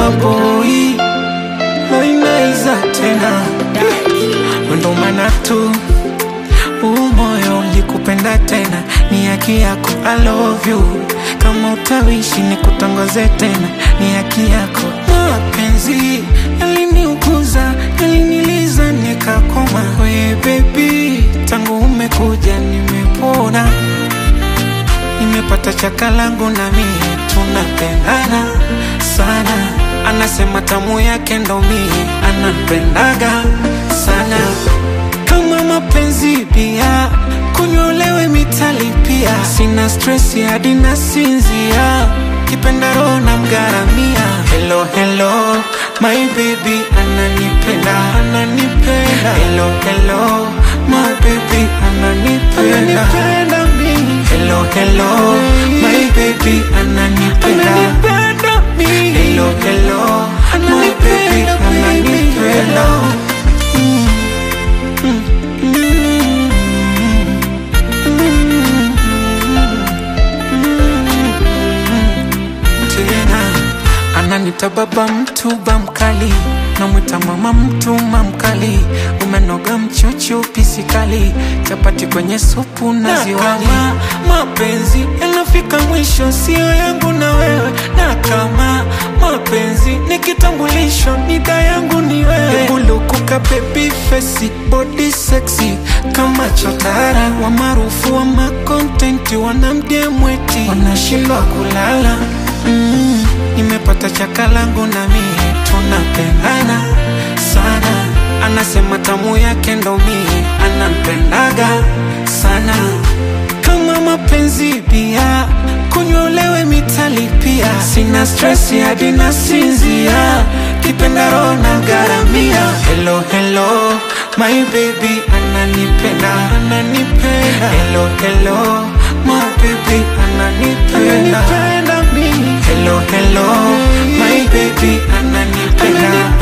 lover boy, loinaiza tena. Wendo manatu, moyo ulikupenda tena. Ni haki yako, I love you. Kama utawishi ni kutongoze tena. Ni haki yako. Mapenzi yaliniuguza, yaliniliza nikakoma. We baby, tangu umekuja nimepona. Nimepata chaka langu na mie, tunapendana sana. Anasema tamu yake ndo mie, anapendaga sana. Kama mapenzi pia, kunyolewe mitali pia. Sina stress hadi nasinzia, kipenda roho na mgaramia. Hello, hello, my baby ananipenda, ananipenda. Hello, hello, my baby ananipenda, ananipenda mimi. Hello, hello, my baby ananipenda, ananipenda mimi. Hello, hello, my baby ananipenda. Ananita baba mtuba mkali, namwita mama mtuma mkali. Umenoga mchuchu pisikali, chapati kwenye supu na ziwani. Mapenzi yanafika mwisho, sio yangu na wewe. Na kama mapenzi ni kitambulisho, nida yangu ni wewe. Bulukuka baby face, body sexy kama chotara. Wa maarufu wa makontenti wanamdie mweti, wanashindwa kulala. Nimepata chaka langu na mie, tunapendana sana. Anasema tamu yake ndo mie, anampendaga sana. Kama mapenzi pia, kunyolewe mitali pia. Sina stress hadi nasinzia, kipenda roho na garamia. Hello, hello, my baby ananipenda, ananipenda. Hello, hello, my baby ananipenda, ananipenda mimi. Hello, hello, my baby ananipenda,